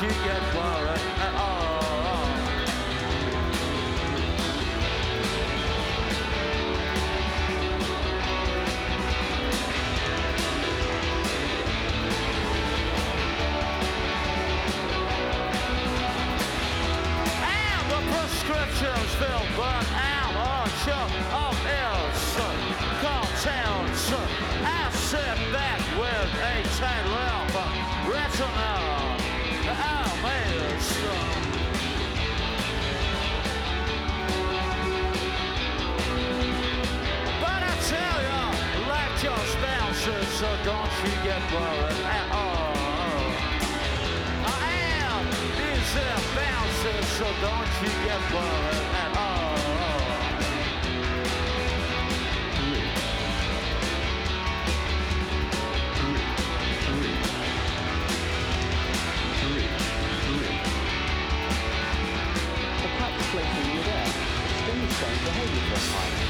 you get worried at all. And the prescriptions filled but out on show of ills, contents. I sit back with a tight lamp, retinol. I'm but I tell you, like your spouses, so don't you get worried at all. I am easy bounces, so don't you get worried at all. Floating in midair, extremely strange behaviour for a pilot.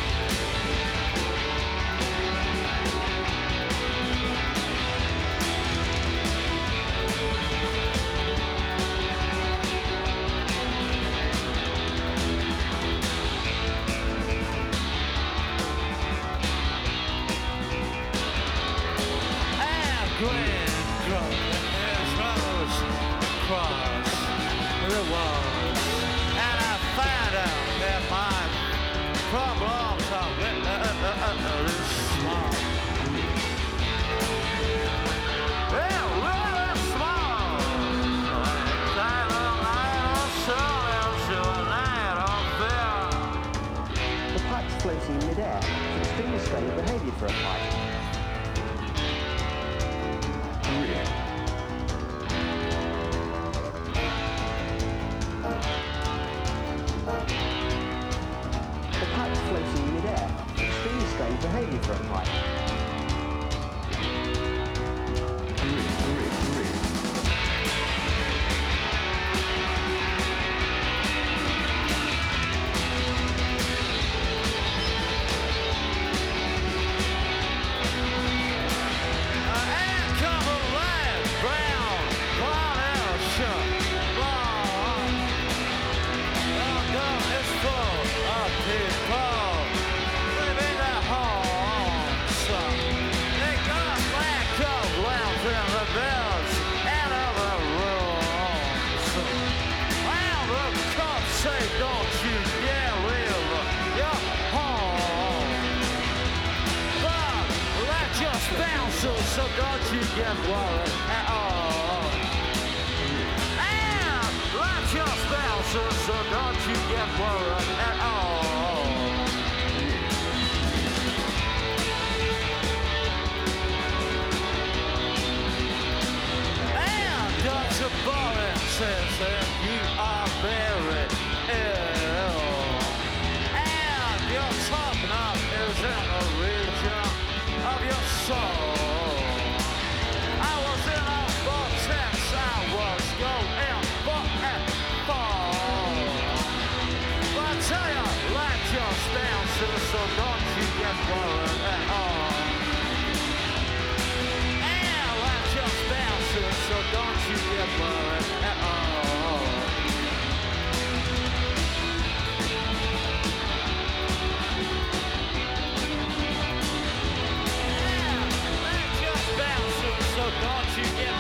And green drunk his rose cross the walls. And I find out that my problems are really small. They're really small. I don't show them to a night of fear. The pipe's floating in midair, extremely strange behaviour for a pipe. Floating in midair, extremely strange behaviour for a pipe. So don't you get worried at all. And like your spouses, so don't you get worried at all. And Dr. Boris says that you are very ill. And your top knot is in the region of your soul. I was in a vortex, I was going for a fall. But I tell you, like your spouses, so don't you get worried at all. And like your spouses, so don't you get worried at all. So don't you get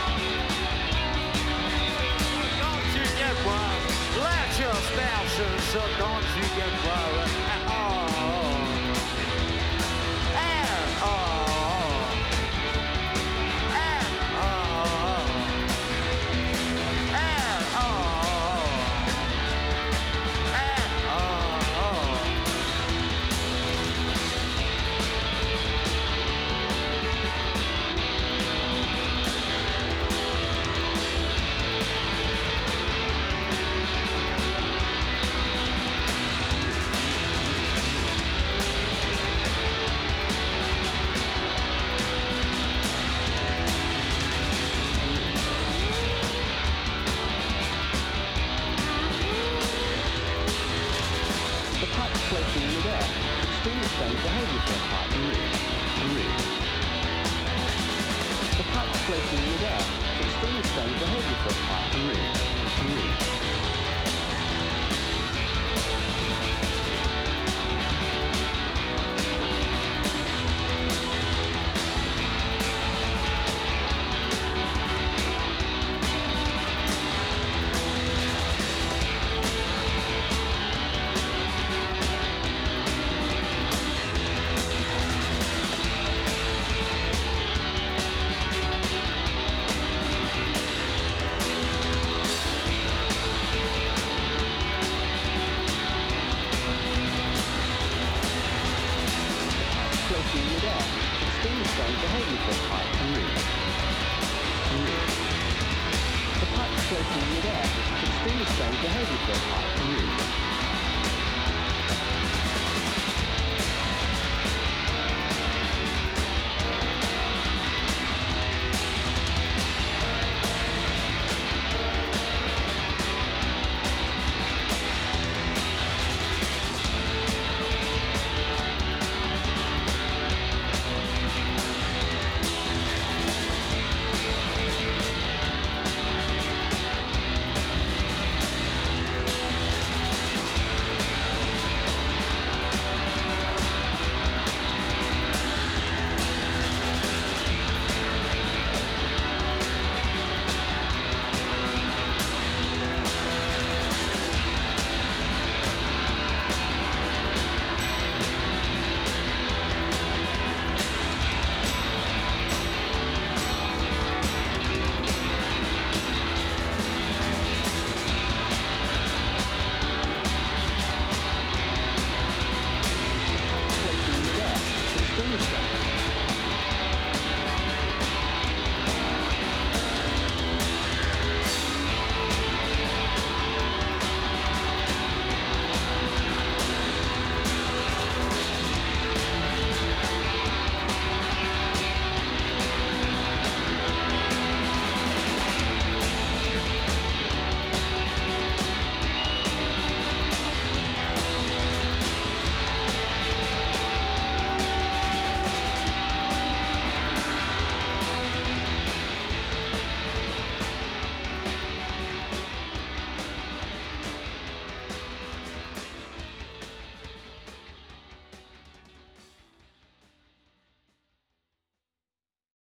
worried. Let your spouses, so don't you get worried at all. At all. At all. At all. At all. floating in midair. Extremely strange behaviour for a pipe.